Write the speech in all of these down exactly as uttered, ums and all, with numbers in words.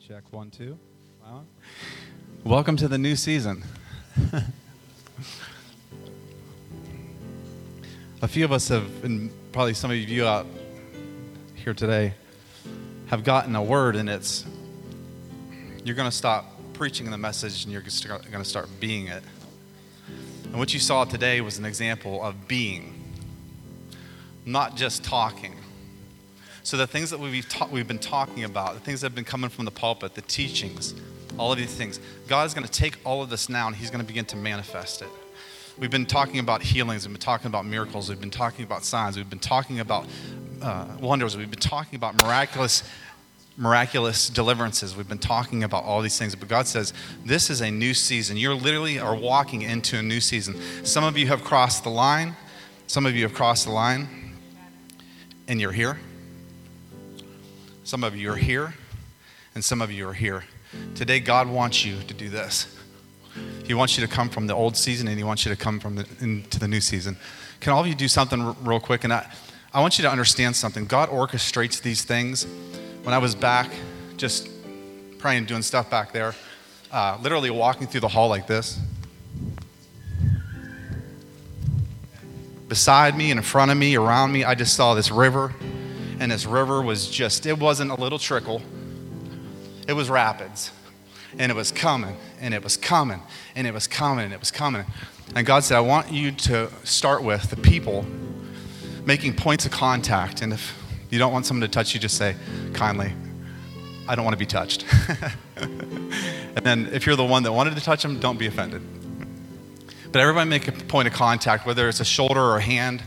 Check one, two. Wow. Welcome to the new season. A few of us have, and probably some of you out here today, have gotten a word, and it's you're going to stop preaching the message and you're going to start being it. And what you saw today was an example of being, not just talking. So the things that we've, ta- we've been talking about, the things that have been coming from the pulpit, the teachings, all of these things, God is going to take all of this now and he's going to begin to manifest it. We've been talking about healings, we've been talking about miracles, we've been talking about signs, we've been talking about uh, wonders, we've been talking about miraculous miraculous deliverances, we've been talking about all these things. But God says, this is a new season. You literally are walking into a new season. Some of you have crossed the line, some of you have crossed the line, and you're here. Some of you are here, and some of you are here. Today, God wants you to do this. He wants you to come from the old season, and he wants you to come from the, into the new season. Can all of you do something r- real quick? And I, I want you to understand something. God orchestrates these things. When I was back, just praying, doing stuff back there, uh, literally walking through the hall like this. Beside me, in front of me, around me, I just saw this river. And this river was just, it wasn't a little trickle. It was rapids. And it was coming, and it was coming, and it was coming, and it was coming. And God said, I want you to start with the people making points of contact. And if you don't want someone to touch you, just say, kindly, I don't want to be touched. And then if you're the one that wanted to touch them, don't be offended. But everybody make a point of contact, whether it's a shoulder or a hand.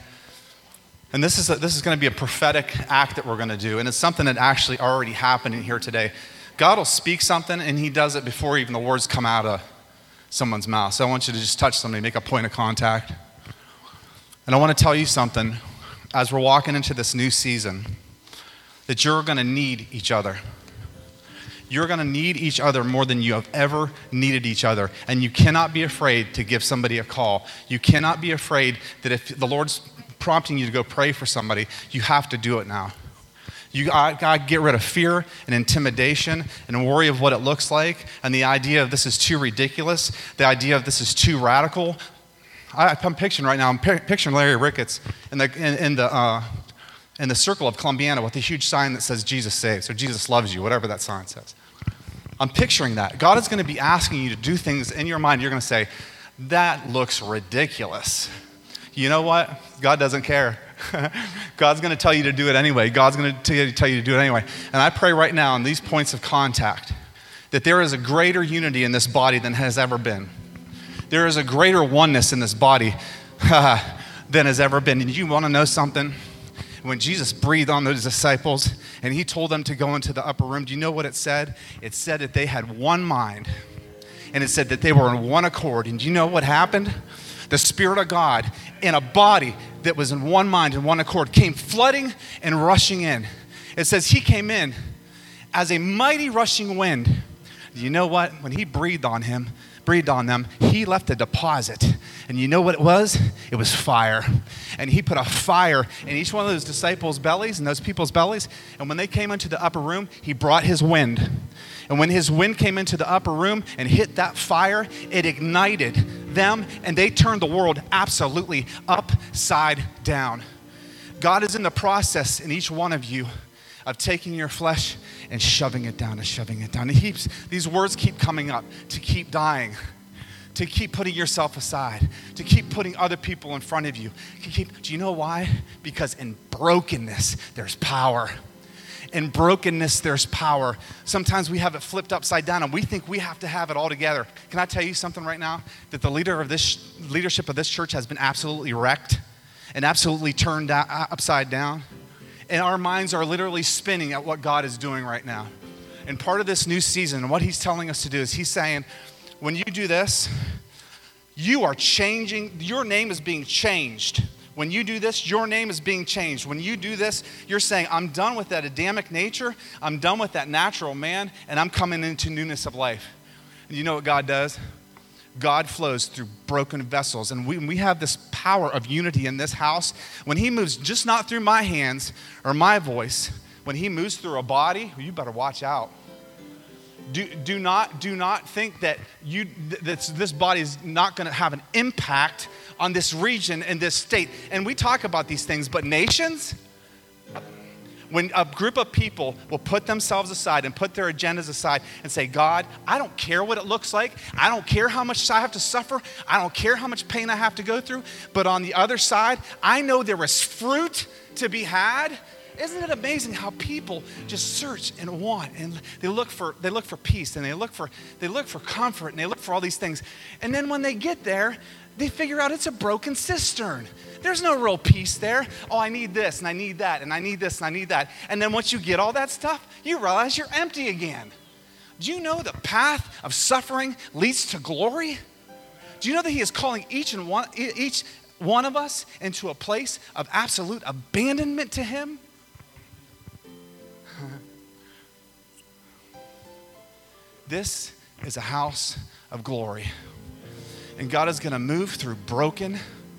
And this is a, this is going to be a prophetic act that we're going to do. And it's something that actually already happened in here today. God will speak something, and he does it before even the words come out of someone's mouth. So I want you to just touch somebody, make a point of contact. And I want to tell you something. As we're walking into this new season, that you're going to need each other. You're going to need each other more than you have ever needed each other. And you cannot be afraid to give somebody a call. You cannot be afraid that if the Lord's prompting you to go pray for somebody, you have to do it now. You got to get rid of fear and intimidation and worry of what it looks like and the idea of this is too ridiculous, the idea of this is too radical. I, I'm picturing right now, I'm picturing Larry Ricketts in the in, in the uh, in the circle of Columbiana with a huge sign that says Jesus saves or Jesus loves you, whatever that sign says. I'm picturing that. God is going to be asking you to do things in your mind. You're going to say, that looks ridiculous. You know what? God doesn't care. God's going to tell you to do it anyway. God's going to tell you, tell you to do it anyway. And I pray right now in these points of contact that there is a greater unity in this body than has ever been. There is a greater oneness in this body than has ever been. And you want to know something? When Jesus breathed on those disciples and he told them to go into the upper room, do you know what it said? It said that they had one mind. And it said that they were in one accord. And do you know what happened? The Spirit of God in a body that was in one mind and one accord came flooding and rushing in. It says he came in as a mighty rushing wind. You know what? When he breathed on him, breathed on them, he left a deposit. And you know what it was? It was fire. And he put a fire in each one of those disciples' bellies and those people's bellies. And when they came into the upper room, he brought his wind. And when his wind came into the upper room and hit that fire, it ignited them and they turned the world absolutely upside down. God is in the process in each one of you of taking your flesh and shoving it down and shoving it down. And he keeps, these words keep coming up to keep dying, to keep putting yourself aside, to keep putting other people in front of you. To keep, do you know why? Because in brokenness, there's power. In brokenness, there's power. Sometimes we have it flipped upside down and we think we have to have it all together. Can I tell you something right now? That the leader of this leadership of this church has been absolutely wrecked and absolutely turned down, upside down. And our minds are literally spinning at what God is doing right now. And part of this new season, what he's telling us to do is he's saying, when you do this, you are changing, your name is being changed. When you do this, your name is being changed. When you do this, you're saying, I'm done with that Adamic nature. I'm done with that natural man, and I'm coming into newness of life. And you know what God does? God flows through broken vessels. And we, we have this power of unity in this house. When he moves, just not through my hands or my voice, when he moves through a body, you better watch out. Do, do not do not think that you that this body is not going to have an impact on this region and this state. And we talk about these things, but nations, when a group of people will put themselves aside and put their agendas aside and say, God, I don't care what it looks like. I don't care how much I have to suffer. I don't care how much pain I have to go through. But on the other side, I know there is fruit to be had. Isn't it amazing how people just search and want, and they look for they look for peace, and they look for they look for comfort, and they look for all these things. And then when they get there, they figure out it's a broken cistern. There's no real peace there. Oh, I need this, and I need that, and I need this, and I need that. And then once you get all that stuff, you realize you're empty again. Do you know the path of suffering leads to glory? Do you know that He is calling each and one each one of us into a place of absolute abandonment to Him? This is a house of glory. And God is going to move through broken,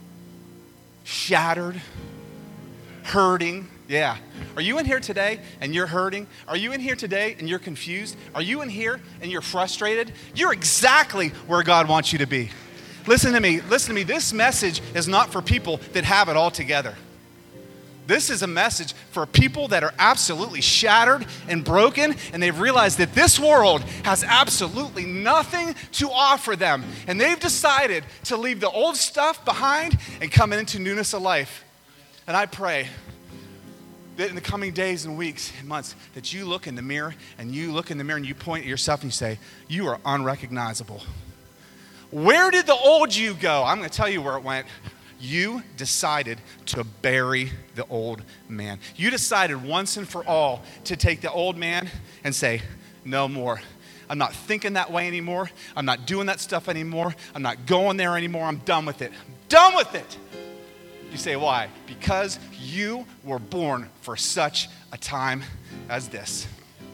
shattered, hurting. Yeah. Are you in here today and you're hurting? Are you in here today and you're confused? Are you in here and you're frustrated? You're exactly where God wants you to be. Listen to me. Listen to me. This message is not for people that have it all together. This is a message for people that are absolutely shattered and broken, and they've realized that this world has absolutely nothing to offer them. And they've decided to leave the old stuff behind and come into newness of life. And I pray that in the coming days and weeks and months that you look in the mirror and you look in the mirror and you point at yourself and you say, you are unrecognizable. Where did the old you go? I'm going to tell you where it went. You decided to bury the old man. You decided once and for all to take the old man and say, no more. I'm not thinking that way anymore. I'm not doing that stuff anymore. I'm not going there anymore. I'm done with it. I'm done with it. You say, why? Because you were born for such a time as this.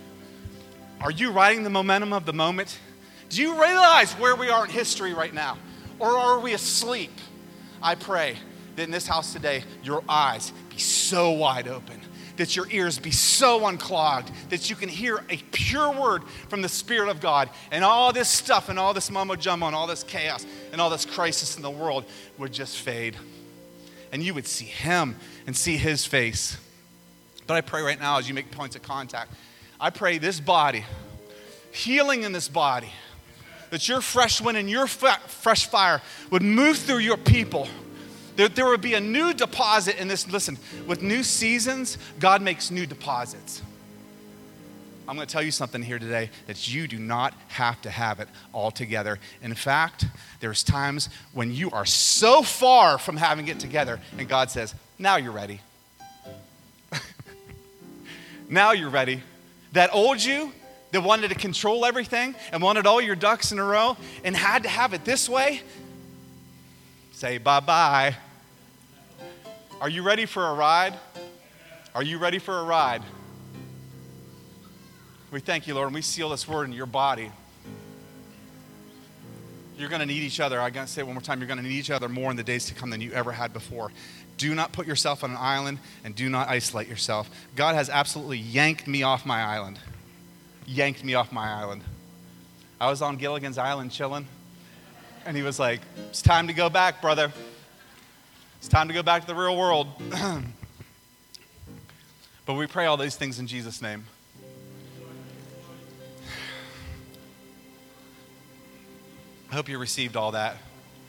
Are you riding the momentum of the moment? Do you realize where we are in history right now? Or are we asleep? I pray that in this house today, your eyes be so wide open, that your ears be so unclogged, that you can hear a pure word from the Spirit of God, and all this stuff and all this mumbo jumbo and all this chaos and all this crisis in the world would just fade. And you would see Him and see His face. But I pray right now as you make points of contact, I pray this body, healing in this body, that your fresh wind and your fresh fire would move through your people. That there would be a new deposit in this. Listen, with new seasons, God makes new deposits. I'm going to tell you something here today, that you do not have to have it all together. In fact, there's times when you are so far from having it together, and God says, now you're ready. Now you're ready. That old you that wanted to control everything and wanted all your ducks in a row and had to have it this way, say bye-bye. Are you ready for a ride? Are you ready for a ride? We thank you, Lord, and we seal this word in your body. You're going to need each other. I'm going to say it one more time. You're going to need each other more in the days to come than you ever had before. Do not put yourself on an island, and do not isolate yourself. God has absolutely yanked me off my island. Yanked me off my island. I was on Gilligan's Island chilling, and he was like, it's time to go back, brother. It's time to go back to the real world. But we pray all these things in Jesus' name. I hope you received all that.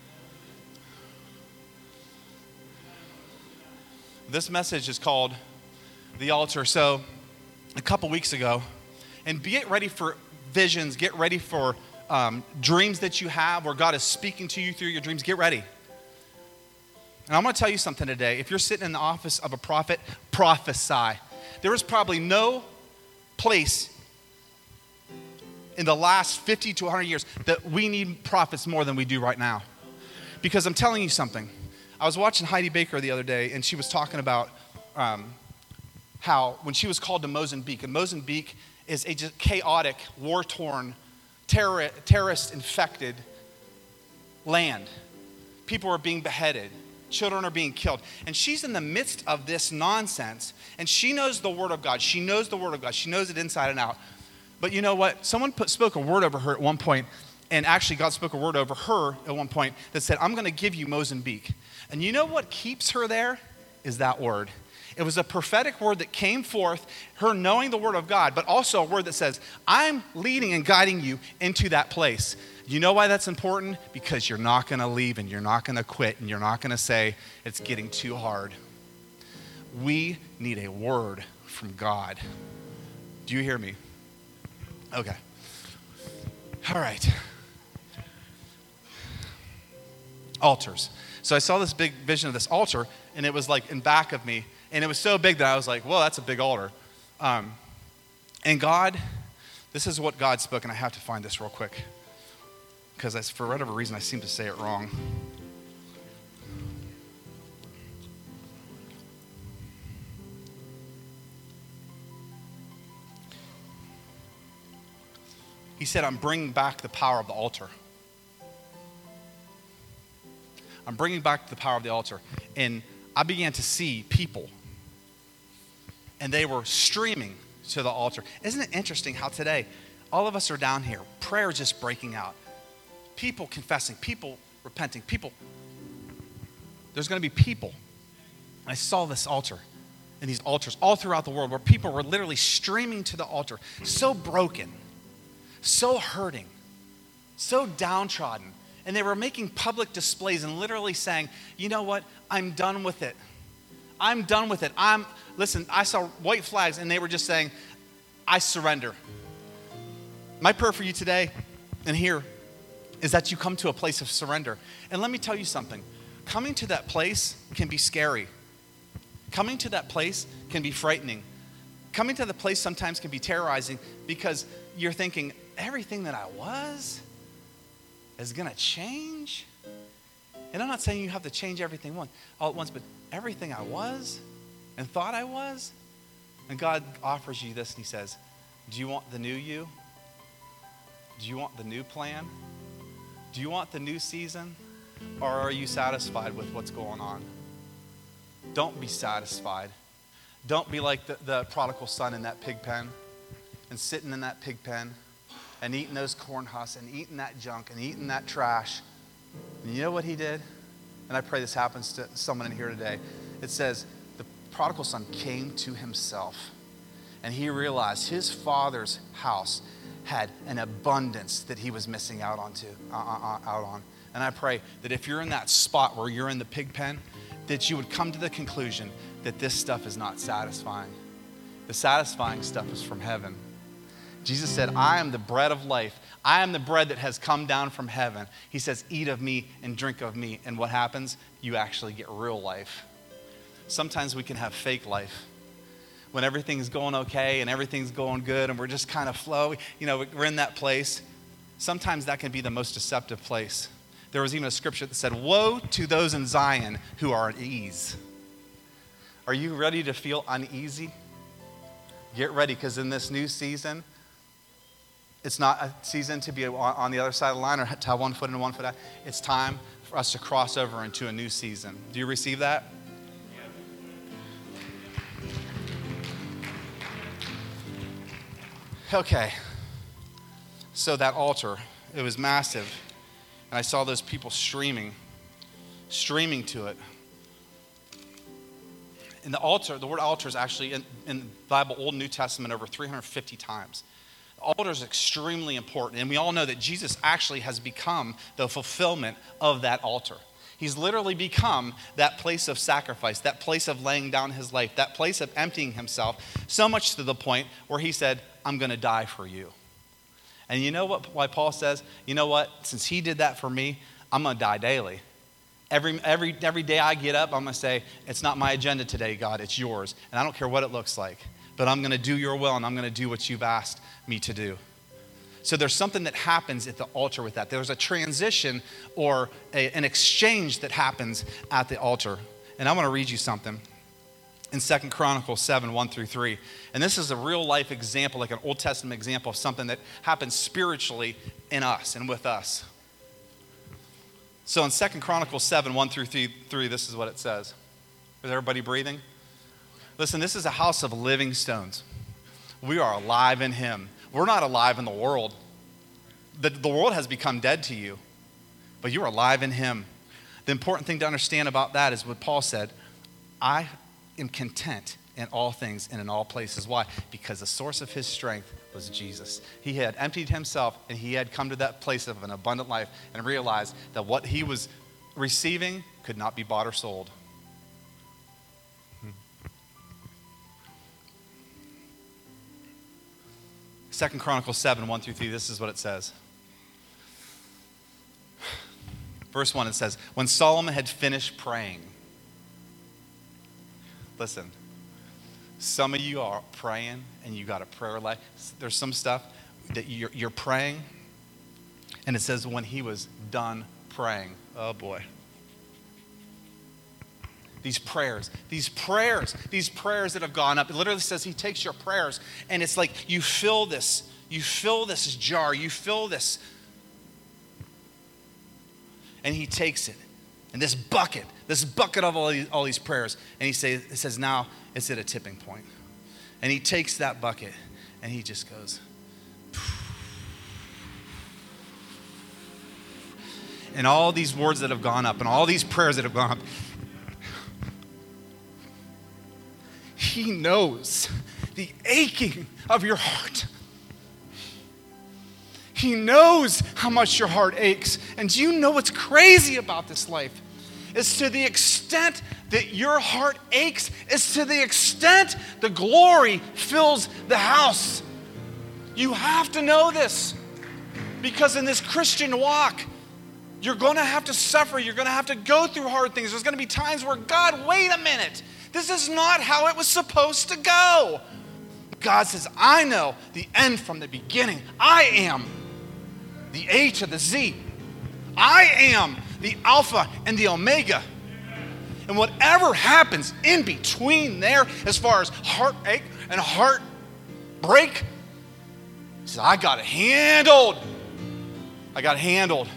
This message is called The Altar. So a couple weeks ago, and get ready for visions, get ready for um, dreams that you have where God is speaking to you through your dreams. Get ready. And I'm going to tell you something today. If you're sitting in the office of a prophet, prophesy. There is probably no place in the last fifty to one hundred years that we need prophets more than we do right now. Because I'm telling you something. I was watching Heidi Baker the other day, and she was talking about um, how when she was called to Mozambique, and Mozambique is a just chaotic, war-torn, terror, terrorist-infected land. People are being beheaded. Children are being killed. And she's in the midst of this nonsense, and she knows the Word of God. She knows the Word of God. She knows it inside and out. But you know what? Someone put, spoke a word over her at one point, and actually God spoke a word over her at one point that said, I'm going to give you Mozambique. And you know what keeps her there is that word. It was a prophetic word that came forth, her knowing the word of God, but also a word that says, I'm leading and guiding you into that place. You know why that's important? Because you're not going to leave and you're not going to quit and you're not going to say, it's getting too hard. We need a word from God. Do you hear me? Okay. All right. Altars. So I saw this big vision of this altar, and it was like in back of me. And it was so big that I was like, whoa, that's a big altar. Um, and God, this is what God spoke, and I have to find this real quick. Because for whatever reason, I seem to say it wrong. He said, I'm bringing back the power of the altar. I'm bringing back the power of the altar. And I began to see people. And they were streaming to the altar. Isn't it interesting how today, all of us are down here. Prayer is just breaking out. People confessing, people repenting, people. There's going to be people. I saw this altar and these altars all throughout the world where people were literally streaming to the altar. So broken, so hurting, so downtrodden. And they were making public displays and literally saying, you know what, I'm done with it. I'm done with it. I'm, listen, I saw white flags and they were just saying, I surrender. My prayer for you today and here is that you come to a place of surrender. And let me tell you something. Coming to that place can be scary. Coming to that place can be frightening. Coming to the place sometimes can be terrorizing because you're thinking, everything that I was is going to change? And I'm not saying you have to change everything one, all at once, but everything I was and thought I was. And God offers you this and he says, do you want the new you? Do you want the new plan? Do you want the new season? Or are you satisfied with what's going on? Don't be satisfied. Don't be like the, the prodigal son in that pig pen and sitting in that pig pen and eating those corn husks and eating that junk and eating that trash. And you know what he did? And I pray this happens to someone in here today. It says the prodigal son came to himself and he realized his father's house had an abundance that he was missing out onto, uh, uh, out on. And I pray that if you're in that spot where you're in the pig pen, that you would come to the conclusion that this stuff is not satisfying. The satisfying stuff is from heaven. Jesus said, I am the bread of life. I am the bread that has come down from heaven. He says, eat of me and drink of me. And what happens? You actually get real life. Sometimes we can have fake life. When everything's going okay and everything's going good and we're just kind of flow, you know, we're in that place. Sometimes that can be the most deceptive place. There was even a scripture that said, woe to those in Zion who are at ease. Are you ready to feel uneasy? Get ready, because in this new season, it's not a season to be on the other side of the line or to have one foot in and one foot out. It's time for us to cross over into a new season. Do you receive that? Okay. So that altar, it was massive. And I saw those people streaming, streaming to it. And the altar, the word altar is actually in, in the Bible, Old and New Testament, over three hundred fifty times. The altar is extremely important. And we all know that Jesus actually has become the fulfillment of that altar. He's literally become that place of sacrifice, that place of laying down his life, that place of emptying himself, so much to the point where he said, I'm going to die for you. And you know what? Why Paul says, you know what? Since he did that for me, I'm going to die daily. Every, every, every day I get up, I'm going to say, it's not my agenda today, God, it's yours. And I don't care what it looks like, but I'm going to do your will and I'm going to do what you've asked me to do. So there's something that happens at the altar with that. There's a transition or a, an exchange that happens at the altar. And I want to read you something in Second Chronicles seven, one through three. And this is a real life example, like an Old Testament example of something that happens spiritually in us and with us. So in Second Chronicles seven, one through three, this is what it says. Is everybody breathing? Listen, this is a house of living stones. We are alive in him. We're not alive in the world. The, the world has become dead to you, but you're alive in him. The important thing to understand about that is what Paul said, I am content in all things and in all places. Why? Because the source of his strength was Jesus. He had emptied himself and he had come to that place of an abundant life and realized that what he was receiving could not be bought or sold. Second Chronicles seven, one through three, this is what it says. Verse one, it says, when Solomon had finished praying. Listen, some of you are praying and you got a prayer life. There's some stuff that you're, you're praying, and it says when he was done praying. Oh boy. These prayers, these prayers, these prayers that have gone up. It literally says he takes your prayers, and it's like you fill this, you fill this jar, you fill this, and he takes it. And this bucket, this bucket of all these, all these prayers, and he say, it says now it's at a tipping point. And he takes that bucket, and he just goes, and all these words that have gone up, and all these prayers that have gone up, he knows the aching of your heart. He knows how much your heart aches. And do you know what's crazy about this life? It's to the extent that your heart aches, it's to the extent the glory fills the house. You have to know this. Because in this Christian walk, you're going to have to suffer. You're going to have to go through hard things. There's going to be times where, God, wait a minute. This is not how it was supposed to go. God says, I know the end from the beginning. I am the A to the Z. I am the Alpha and the Omega. And whatever happens in between there, as far as heartache and heartbreak, he says, I got it handled. I got it handled.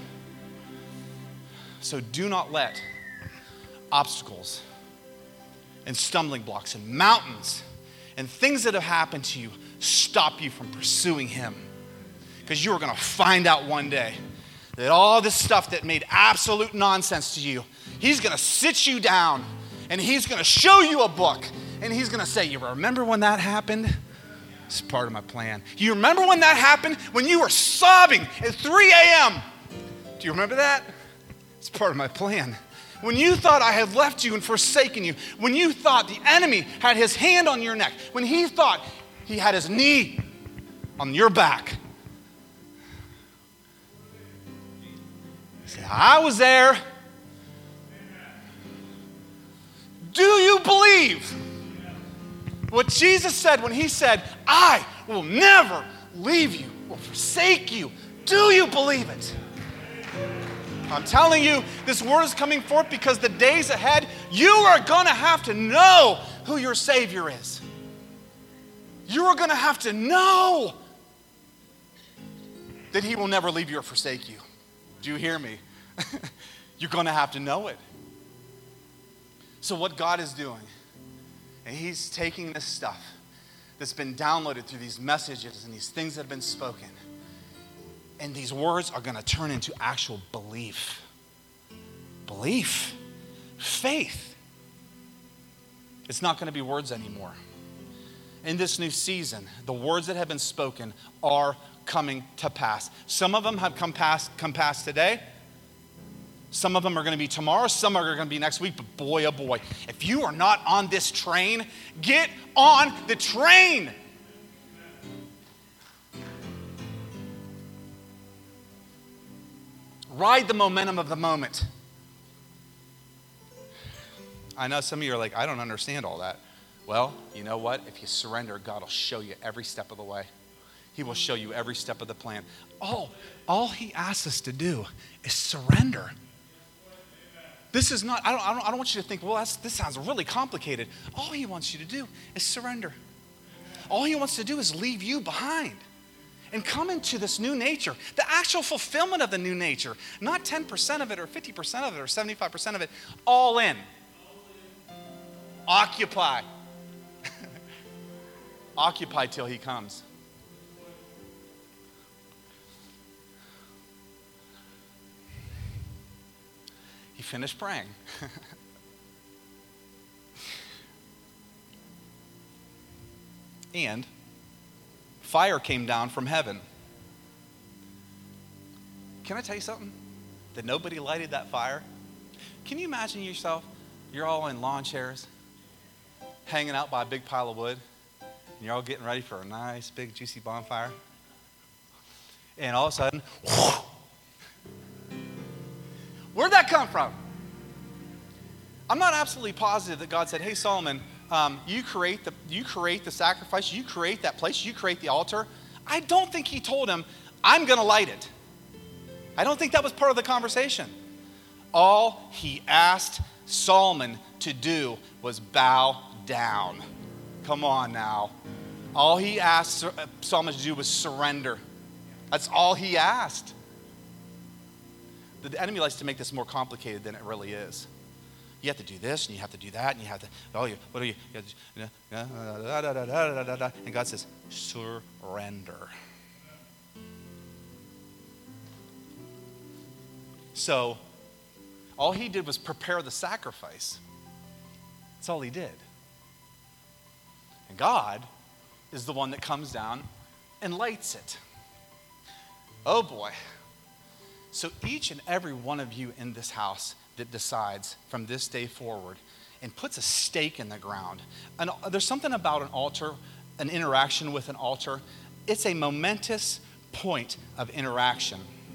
So do not let obstacles and stumbling blocks and mountains and things that have happened to you stop you from pursuing him. Because you are going to find out one day that all this stuff that made absolute nonsense to you, he's going to sit you down and he's going to show you a book and he's going to say, you remember when that happened? It's part of my plan. You remember when that happened? When you were sobbing at three a.m. Do you remember that? It's part of my plan. When you thought I had left you and forsaken you, when you thought the enemy had his hand on your neck, when he thought he had his knee on your back, he said, I was there. Do you believe what Jesus said when he said, I will never leave you or forsake you? Do you believe it? I'm telling you, this word is coming forth because the days ahead, you are going to have to know who your Savior is. You are going to have to know that he will never leave you or forsake you. Do you hear me? You're going to have to know it. So what God is doing, and he's taking this stuff that's been downloaded through these messages and these things that have been spoken, and these words are going to turn into actual belief. Belief. Faith. It's not going to be words anymore. In this new season, the words that have been spoken are coming to pass. Some of them have come past, come past today. Some of them are going to be tomorrow. Some are going to be next week. But boy, oh boy, if you are not on this train, get on the train. Ride the momentum of the moment. I know some of you are like, I don't understand all that. Well, you know what? If you surrender, God will show you every step of the way. He will show you every step of the plan. All, all he asks us to do is surrender. This is not, I don't, I don't, I don't want you to think, well, that's, this sounds really complicated. All he wants you to do is surrender. All he wants to do is leave you behind and come into this new nature, the actual fulfillment of the new nature, not ten percent of it or fifty percent of it or seventy-five percent of it, all in. Occupy. Occupy till he comes. he finished praying. And fire came down from heaven. Can I tell you something? That nobody lighted that fire? Can you imagine yourself? You're all in lawn chairs, hanging out by a big pile of wood, and you're all getting ready for a nice, big, juicy bonfire. And all of a sudden, where'd that come from? I'm not absolutely positive that God said, hey, Solomon, um, you create the you create the sacrifice, you create that place, you create the altar. I don't think he told him, I'm going to light it. I don't think that was part of the conversation. All he asked Solomon to do was bow down. Come on now. All he asked Solomon to do was surrender. That's all he asked. The enemy likes to make this more complicated than it really is. You have to do this, and you have to do that, and you have to, oh, you, what are you, you have to, da, da, da, da, da, da, and God says, surrender. So, all he did was prepare the sacrifice. That's all he did. And God is the one that comes down and lights it. Oh boy. So each and every one of you in this house that decides from this day forward and puts a stake in the ground. And there's something about an altar, an interaction with an altar. It's a momentous point of interaction.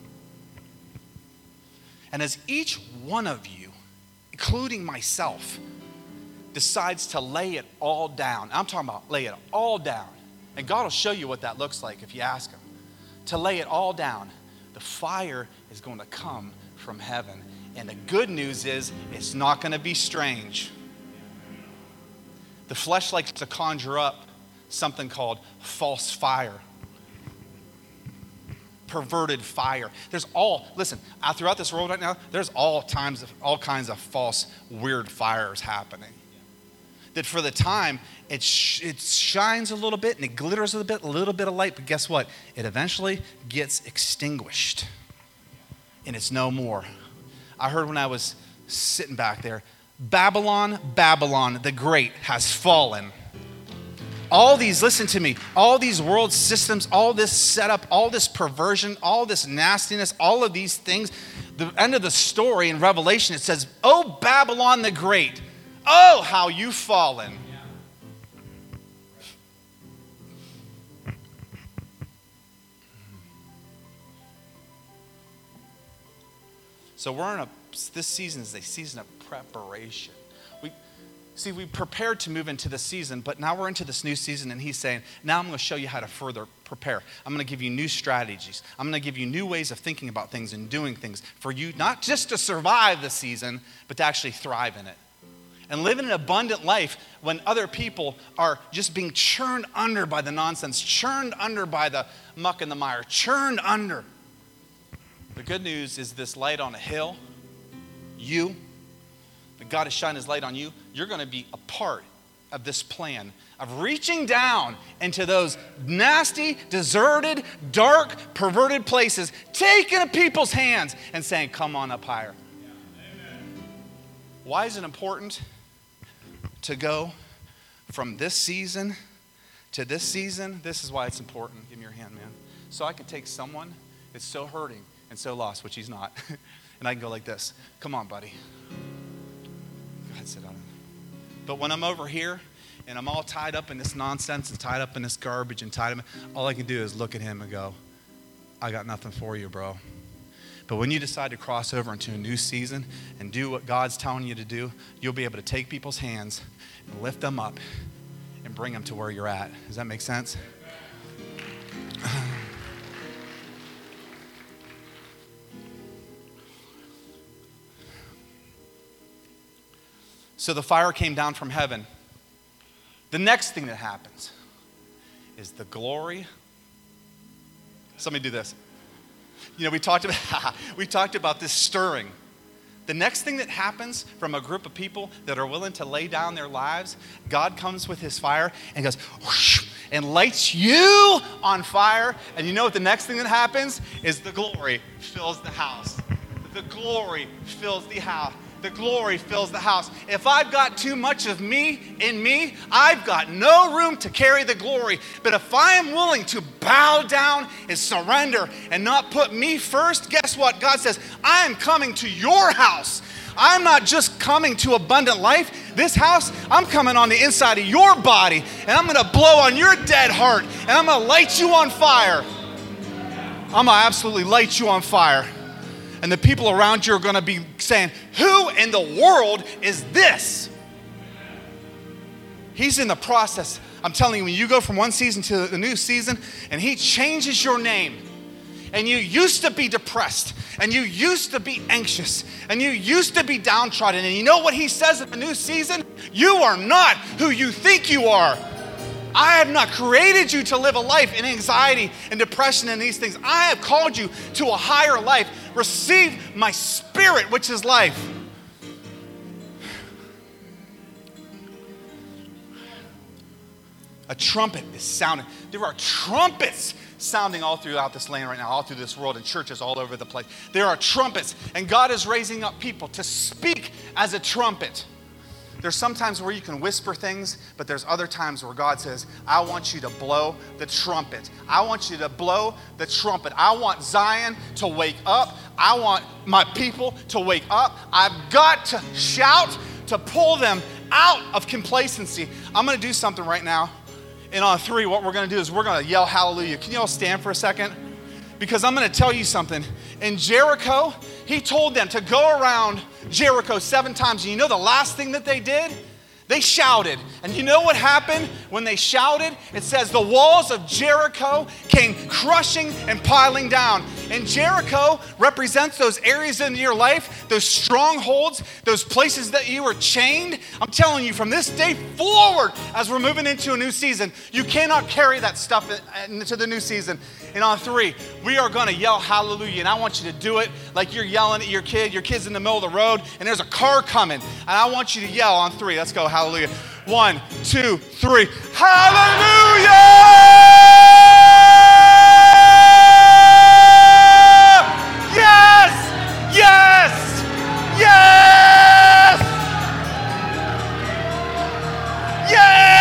And as each one of you, including myself, decides to lay it all down, I'm talking about lay it all down, and God will show you what that looks like if you ask him, to lay it all down, the fire is going to come from heaven. And the good news is, it's not going to be strange. The flesh likes to conjure up something called false fire. Perverted fire. There's all, listen, throughout this world right now, there's all times of, all kinds of false, weird fires happening. That for the time, it, sh- it shines a little bit and it glitters a little bit, a little bit of light, but guess what? It eventually gets extinguished. And it's no more. I heard when I was sitting back there, Babylon, Babylon the Great has fallen. All these, listen to me, all these world systems, all this setup, all this perversion, all this nastiness, all of these things, the end of the story in Revelation, it says, oh, Babylon the Great, oh, how you've fallen. So we're in a, this season is a season of preparation. We see, we prepared to move into the season, but now we're into this new season, and he's saying, now I'm going to show you how to further prepare. I'm going to give you new strategies. I'm going to give you new ways of thinking about things and doing things for you, not just to survive the season, but to actually thrive in it. And live an abundant life when other people are just being churned under by the nonsense, churned under by the muck and the mire, churned under. The good news is this light on a hill, you, that God has shined his light on you, you're going to be a part of this plan of reaching down into those nasty, deserted, dark, perverted places, taking people's hands and saying, come on up higher. Why is it important to go from this season to this season? This is why it's important. Give me your hand, man. So I can take someone that's so hurting and so lost, which he's not, and I can go like this. Come on, buddy. Go ahead, sit down. But when I'm over here and I'm all tied up in this nonsense and tied up in this garbage and tied up, all I can do is look at him and go, I got nothing for you, bro. But when you decide to cross over into a new season and do what God's telling you to do, you'll be able to take people's hands and lift them up and bring them to where you're at. Does that make sense? So the fire came down from heaven. The next thing that happens is the glory. Somebody do this. You know, we talked about we talked about this stirring. The next thing that happens from a group of people that are willing to lay down their lives, God comes with his fire and goes whoosh, and lights you on fire. And you know what the next thing that happens is the glory fills the house. the glory fills the house. The glory fills the house. If I've got too much of me in me, I've got no room to carry the glory. But if I am willing to bow down and surrender and not put me first, guess what? God says, I am coming to your house. I'm not just coming to abundant life. This house, I'm coming on the inside of your body, and I'm going to blow on your dead heart, and I'm going to light you on fire. I'm going to absolutely light you on fire. And the people around you are going to be saying, who in the world is this? He's in the process. I'm telling you, when you go from one season to the new season, and he changes your name, and you used to be depressed, and you used to be anxious, and you used to be downtrodden, and you know what he says in the new season? You are not who you think you are. I have not created you to live a life in anxiety and depression and these things. I have called you to a higher life. Receive my spirit, which is life. A trumpet is sounding. There are trumpets sounding all throughout this land right now, all through this world, and churches all over the place. There are trumpets, and God is raising up people to speak as a trumpet. There's some times where you can whisper things, but there's other times where God says, I want you to blow the trumpet. I want you to blow the trumpet. I want Zion to wake up. I want my people to wake up. I've got to shout to pull them out of complacency. I'm going to do something right now. And on three, what we're going to do is we're going to yell hallelujah. Can you all stand for a second? Because I'm going to tell you something. In Jericho, he told them to go around Jericho seven times. And you know the last thing that they did? They shouted. And you know what happened when they shouted? It says the walls of Jericho came crushing and piling down. And Jericho represents those areas in your life, those strongholds, those places that you were chained. I'm telling you, from this day forward, as we're moving into a new season, you cannot carry that stuff into the new season. And on three, we are going to yell hallelujah. And I want you to do it like you're yelling at your kid. Your kid's in the middle of the road, and there's a car coming. And I want you to yell on three. Let's go, hallelujah. One, two, three. Hallelujah! Yes! Yes! Yes! Yes!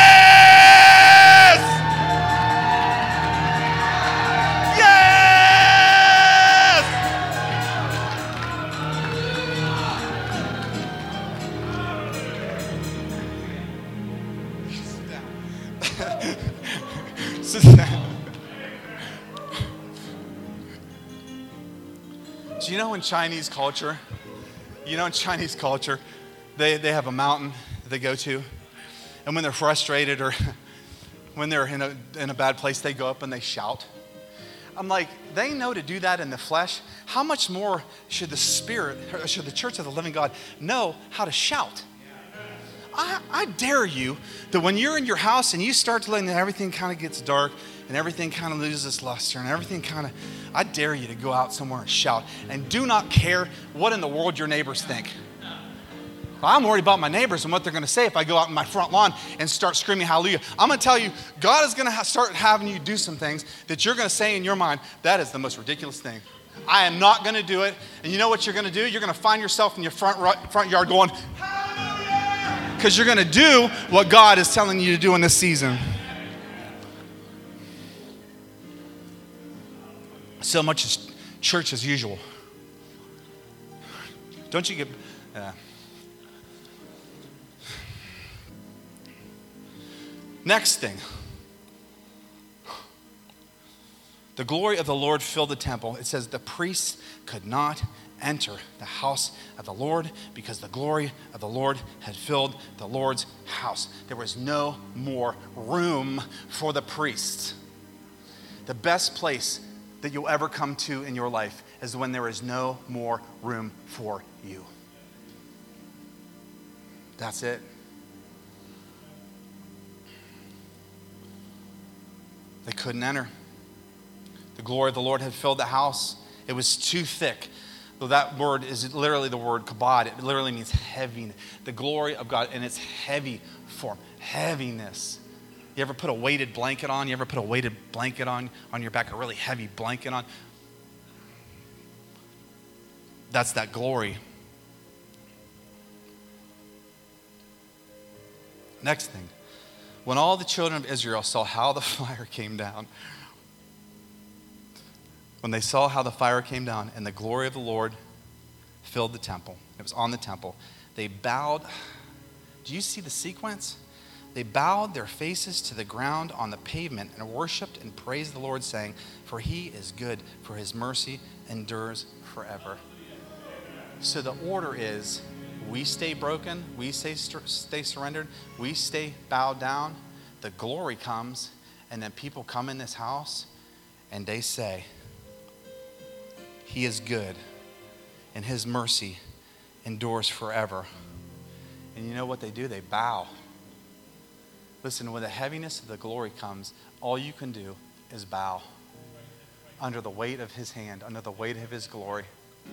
Do you know in Chinese culture, you know in Chinese culture, they, they have a mountain that they go to, and when they're frustrated or when they're in a, in a bad place, they go up and they shout. I'm like, they know to do that in the flesh. How much more should the Spirit, or should the church of the living God know how to shout? I, I dare you that when you're in your house and you start to let everything kind of gets dark and everything kind of loses luster and everything kind of, I dare you to go out somewhere and shout and do not care what in the world your neighbors think. I'm worried about my neighbors and what they're going to say if I go out in my front lawn and start screaming hallelujah. I'm going to tell you, God is going to ha- start having you do some things that you're going to say in your mind, that is the most ridiculous thing. I am not going to do it. And you know what you're going to do? You're going to find yourself in your front, front yard going, hallelujah! Because you're going to do what God is telling you to do in this season. So much is church as usual. Don't you get... Uh, Next thing. The glory of the Lord filled the temple. It says the priests could not enter the house of the Lord because the glory of the Lord had filled the Lord's house. There was no more room for the priests. The best place that you'll ever come to in your life is when there is no more room for you. That's it. They couldn't enter. The glory of the Lord had filled the house. It was too thick. Though that word is literally the word kabod. It literally means heavy. The glory of God in its heavy form. Heaviness. You ever put a weighted blanket on? You ever put a weighted blanket on, on your back? A really heavy blanket on? That's that glory. Next thing, when all the children of Israel saw how the fire came down, when they saw how the fire came down and the glory of the Lord filled the temple, it was on the temple, they bowed. Do you see the sequence? They bowed their faces to the ground on the pavement and worshiped and praised the Lord, saying, for he is good, for his mercy endures forever. So the order is, we stay broken, we stay, stay surrendered, we stay bowed down, the glory comes, and then people come in this house and they say, he is good, and his mercy endures forever. And you know what they do? They bow. Listen, when the heaviness of the glory comes, all you can do is bow under the weight of his hand, under the weight of his glory.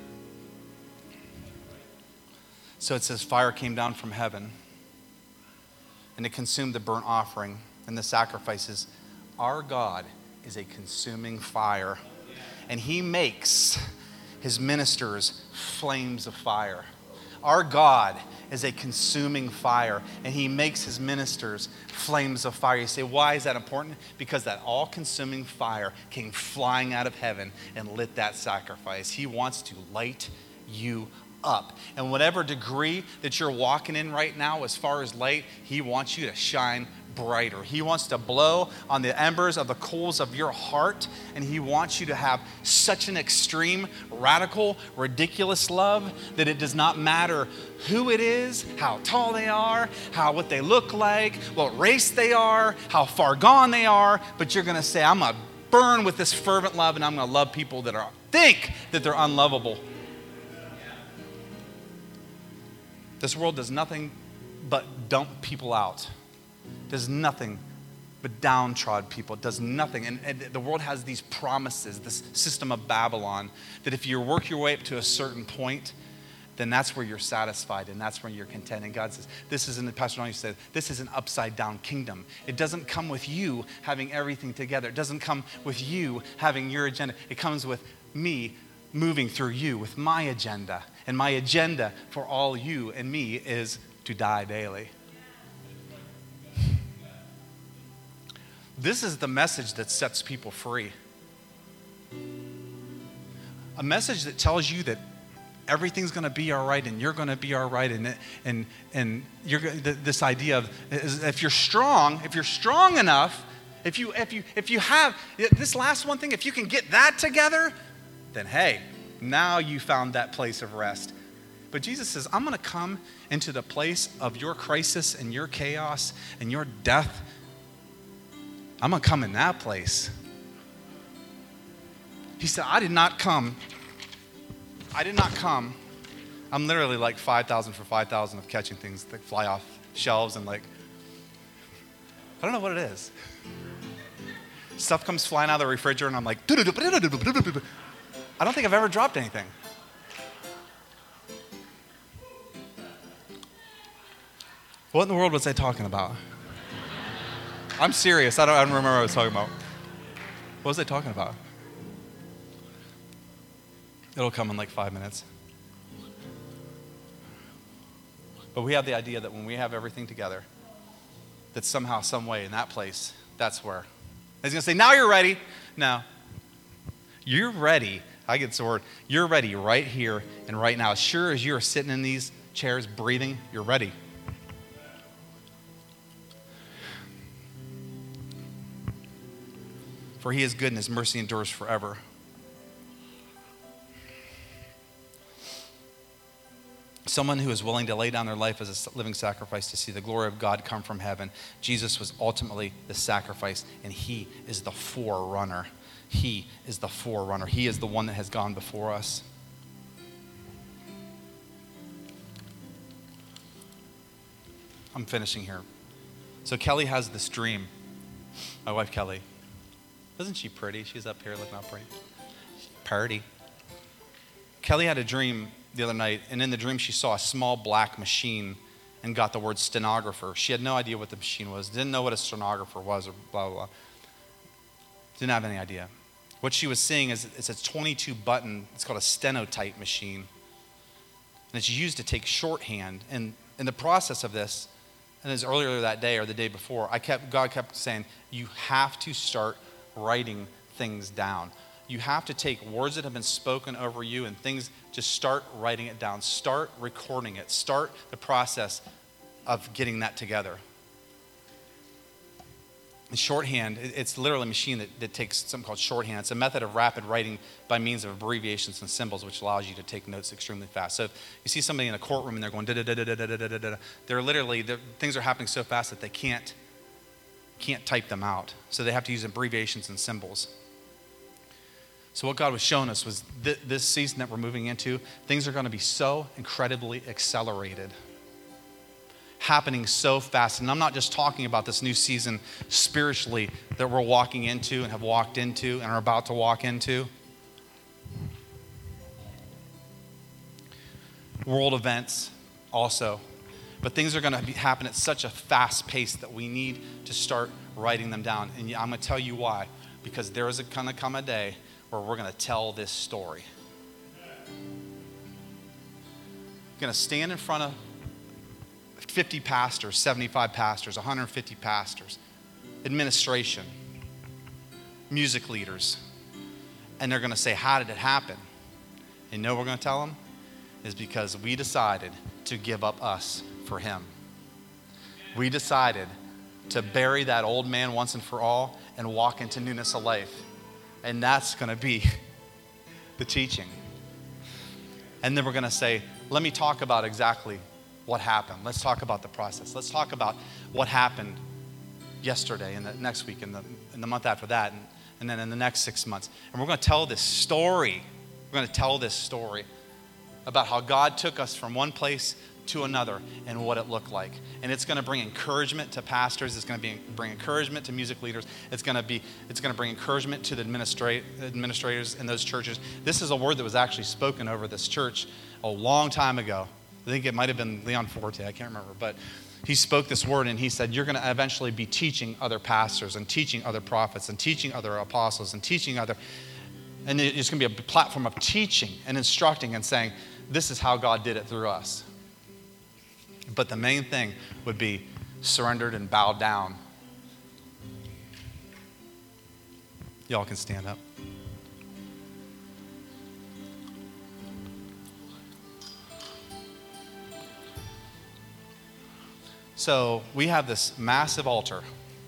So it says fire came down from heaven, and it consumed the burnt offering and the sacrifices. Our God is a consuming fire, and he makes his ministers flames of fire. Our God is a consuming fire, and he makes his ministers flames of fire. You say, why is that important? Because that all-consuming fire came flying out of heaven and lit that sacrifice. He wants to light you up. And whatever degree that you're walking in right now as far as light, he wants you to shine brighter. He wants to blow on the embers of the coals of your heart, and he wants you to have such an extreme, radical, ridiculous love that it does not matter who it is, how tall they are, how what they look like, what race they are, how far gone they are, but you're going to say, I'm going to burn with this fervent love, and I'm going to love people that are think that they're unlovable. This world does nothing but dump people out. Does nothing but downtrodden people. It does nothing. And, and the world has these promises, this system of Babylon, that if you work your way up to a certain point, then that's where you're satisfied and that's where you're content. And God says, this isn't, Pastor Donnie said, this is an upside down kingdom. It doesn't come with you having everything together. It doesn't come with you having your agenda. It comes with me moving through you with my agenda. And my agenda for all you and me is to die daily. This is the message that sets people free. A message that tells you that everything's going to be all right and you're going to be all right, and and and you're this idea of if you're strong, if you're strong enough, if you if you if you have this last one thing, if you can get that together, then hey, now you found that place of rest. But Jesus says, I'm going to come into the place of your crisis and your chaos and your death. I'm going to come in that place. He said, I did not come. I did not come. I'm literally like five thousand for five thousand of catching things that fly off shelves and like, I don't know what it is. Stuff comes flying out of the refrigerator and I'm like, I don't think I've ever dropped anything. What in the world was I talking about? I'm serious. I don't, I don't remember what I was talking about. What was I talking about? It'll come in like five minutes. But we have the idea that when we have everything together, that somehow, some way, in that place, that's where. He's going to say, now you're ready. No. You're ready. I get the word. You're ready right here and right now. As sure as you're sitting in these chairs breathing, you're ready. For he is good and his mercy endures forever. Someone who is willing to lay down their life as a living sacrifice to see the glory of God come from heaven. Jesus was ultimately the sacrifice, and he is the forerunner. He is the forerunner. He is the one that has gone before us. I'm finishing here. So Kelly has this dream. My wife, Kelly. Isn't she pretty? She's up here looking all pretty. Party. Kelly had a dream the other night, and in the dream she saw a small black machine and got the word stenographer. She had no idea what the machine was, didn't know what a stenographer was, or blah, blah, blah. Didn't have any idea. What she was seeing is it's a twenty-two button, it's called a stenotype machine. And it's used to take shorthand. And in the process of this, and as earlier that day or the day before, I kept God kept saying, you have to start writing things down. You have to take words that have been spoken over you and things, just start writing it down. Start recording it. Start the process of getting that together. And shorthand, it's literally a machine that, that takes something called shorthand. It's a method of rapid writing by means of abbreviations and symbols, which allows you to take notes extremely fast. So if you see somebody in a courtroom and they're going da da da da da da da da da, they're literally, they're, things are happening so fast that they can't can't type them out. So they have to use abbreviations and symbols. So what God was showing us was th- this season that we're moving into, things are going to be so incredibly accelerated, happening so fast. And I'm not just talking about this new season spiritually that we're walking into and have walked into and are about to walk into. World events also. But things are going to be, happen at such a fast pace that we need to start writing them down. And I'm going to tell you why. Because there is going to come a day where we're going to tell this story. We're going to stand in front of fifty pastors, seventy-five pastors, one hundred fifty pastors, administration, music leaders, and they're going to say, how did it happen? And you know what we're going to tell them? Is because we decided to give up us for him. We decided to bury that old man once and for all and walk into newness of life. And that's going to be the teaching. And then we're going to say, let me talk about exactly what happened. Let's talk about the process. Let's talk about what happened yesterday and the next week and the, and the month after that and, and then in the next six months. And we're going to tell this story. We're going to tell this story about how God took us from one place to another and what it looked like. And it's going to bring encouragement to pastors. It's going to be, bring encouragement to music leaders. It's going to be, it's going to bring encouragement to the administra- administrators in those churches. This is a word that was actually spoken over this church a long time ago. I think it might have been Leon Forte. I can't remember. But he spoke this word and he said, you're going to eventually be teaching other pastors and teaching other prophets and teaching other apostles and teaching other, and it's going to be a platform of teaching and instructing and saying, this is how God did it through us. But the main thing would be surrendered and bowed down. Y'all can stand up. So we have this massive altar.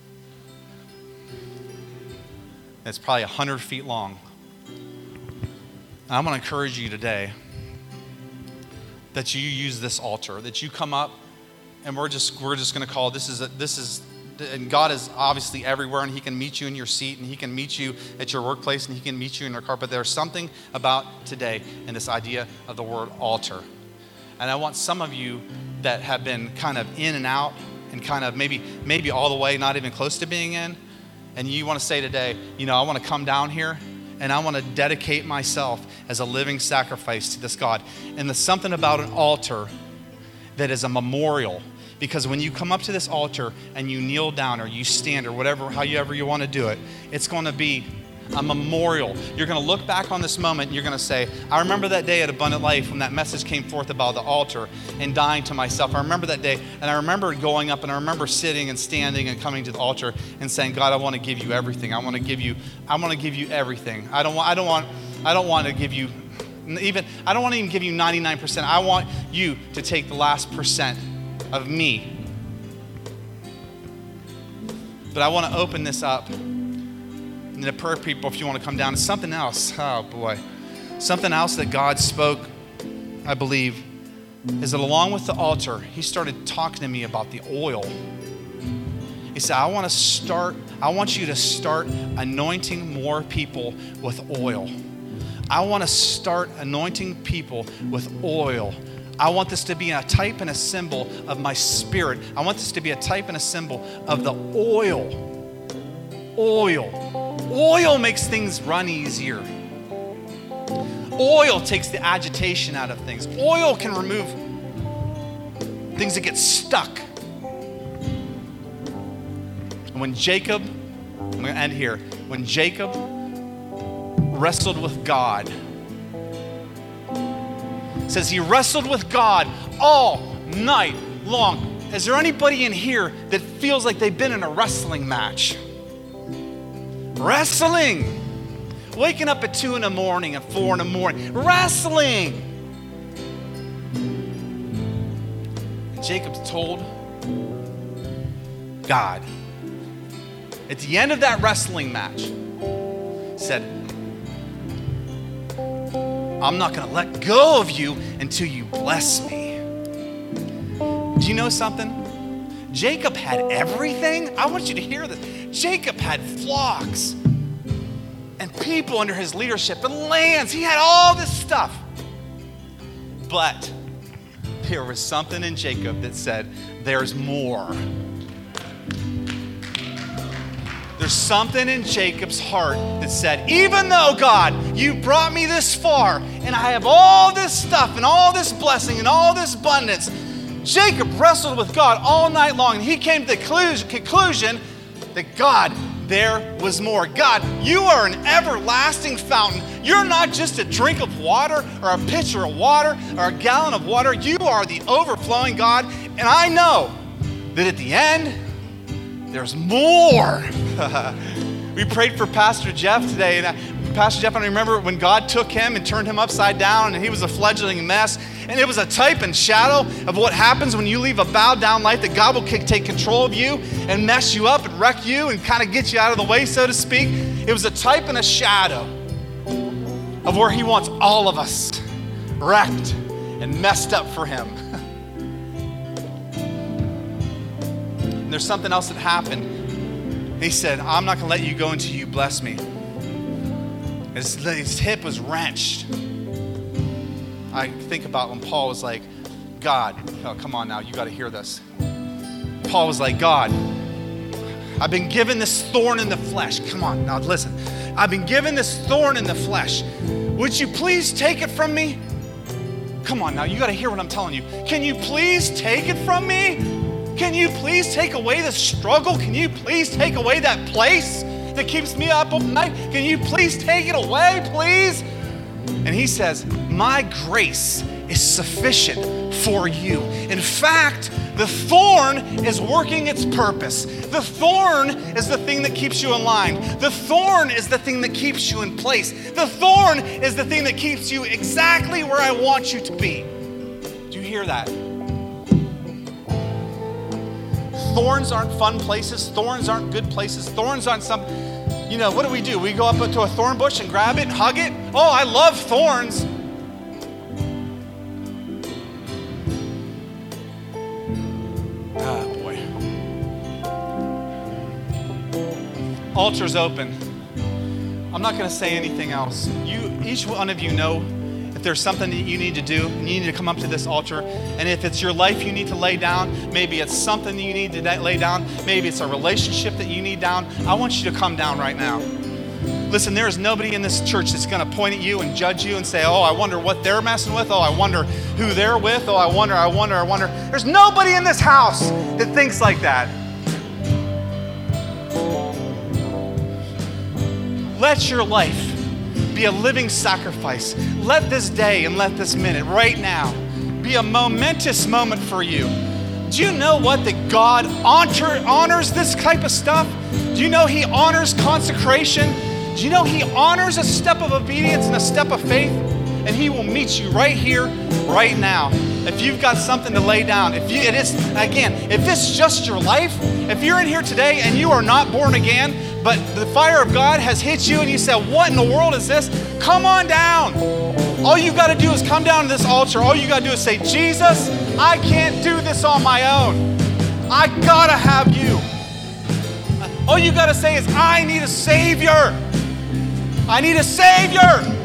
It's probably one hundred feet long. I'm going to encourage you today that you use this altar, that you come up, and we're just we're just going to call this is a, this is and God is obviously everywhere, and he can meet you in your seat, and he can meet you at your workplace, and he can meet you in your car. But there's something about today and this idea of the word altar. And I want some of you that have been kind of in and out and kind of maybe maybe all the way, not even close to being in, and you want to say today, you know, I want to come down here and I want to dedicate myself as a living sacrifice to this God. And there's something about an altar that is a memorial. Because when you come up to this altar and you kneel down or you stand or whatever, however you want to do it, it's going to be a memorial. You're going to look back on this moment and you're going to say, I remember that day at Abundant Life when that message came forth about the altar and dying to myself. I remember that day, and I remember going up, and I remember sitting and standing and coming to the altar and saying, God, I want to give you everything. I want to give you, I want to give you everything. I don't want, I don't want, I don't want to give you even, I don't want to even give you ninety-nine percent. I want you to take the last percent of me. But I want to open this up. And the prayer people, if you want to come down, it's something else. Oh boy. Something else that God spoke, I believe, is that along with the altar, he started talking to me about the oil. He said, I want to start, I want you to start anointing more people with oil. I want to start anointing people with oil. I want this to be a type and a symbol of my spirit. I want this to be a type and a symbol of the oil. Oil. Oil makes things run easier. Oil takes the agitation out of things. Oil can remove things that get stuck. And when Jacob, I'm going to end here, when Jacob wrestled with God, It says he wrestled with God all night long. Is there anybody in here that feels like they've been in a wrestling match? Wrestling. Waking up at two in the morning and four in the morning. Wrestling. And Jacob told God, at the end of that wrestling match, said, I'm not going to let go of you until you bless me. Do you know something? Jacob had everything. I want you to hear this. Jacob had flocks and people under his leadership and lands. He had all this stuff. But there was something in Jacob that said, there's more. There's something in Jacob's heart that said, even though, God, you brought me this far and I have all this stuff and all this blessing and all this abundance, Jacob wrestled with God all night long, and he came to the conclusion that, God, there was more. God, you are an everlasting fountain. You're not just a drink of water or a pitcher of water or a gallon of water. You are the overflowing God, and I know that at the end, there's more. We prayed for Pastor Jeff today, and I, Pastor Jeff, I remember when God took him and turned him upside down, and he was a fledgling mess, and it was a type and shadow of what happens when you leave a bowed down life, that God will take control of you and mess you up and wreck you and kind of get you out of the way, so to speak. It was a type and a shadow of where he wants all of us wrecked and messed up for him. And there's something else that happened. He said, I'm not going to let you go until you bless me. His, his hip was wrenched. I think about when Paul was like, God, oh, come on now, you got to hear this. Paul was like, God, I've been given this thorn in the flesh. Come on, now listen. I've been given this thorn in the flesh. Would you please take it from me? Come on now, you got to hear what I'm telling you. Can you please take it from me? Can you please take away the struggle? Can you please take away that place that keeps me up all night? Can you please take it away, please? And he says, my grace is sufficient for you. In fact, the thorn is working its purpose. The thorn is the thing that keeps you in line. The thorn is the thing that keeps you in place. The thorn is the thing that keeps you exactly where I want you to be. Do you hear that? Thorns aren't fun places. Thorns aren't good places. Thorns aren't some, you know, what do we do? We go up to a thorn bush and grab it and hug it. Oh, I love thorns. Ah, boy. Altar's open. I'm not going to say anything else. You, each one of you know if there's something that you need to do, and you need to come up to this altar. And if it's your life you need to lay down, maybe it's something that you need to lay down, maybe it's a relationship that you need down, I want you to come down right now. Listen, there is nobody in this church that's going to point at you and judge you and say, oh, I wonder what they're messing with. Oh, I wonder who they're with. Oh, I wonder, I wonder, I wonder. There's nobody in this house that thinks like that. Let your life be a living sacrifice. Let this day and let this minute right now be a momentous moment for you. Do you know what? That God honor, honors this type of stuff? Do you know He honors consecration? Do you know He honors a step of obedience and a step of faith? And He will meet you right here, right now. If you've got something to lay down, if you, it is, again, if it's just your life, if you're in here today and you are not born again, but the fire of God has hit you and you said, what in the world is this? Come on down. All you got to do is come down to this altar. All you got to do is say, Jesus, I can't do this on my own. I got to have you. All you got to say is, I need a Savior. I need a Savior.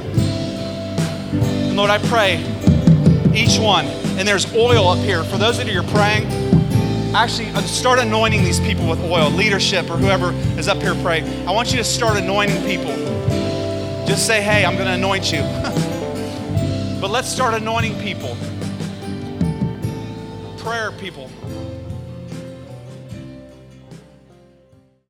And Lord, I pray each one, and there's oil up here. For those of you who are praying, actually start anointing these people with oil, leadership or whoever is up here praying. I want you to start anointing people. Just say, hey, I'm going to anoint you. But let's start anointing people. Prayer people.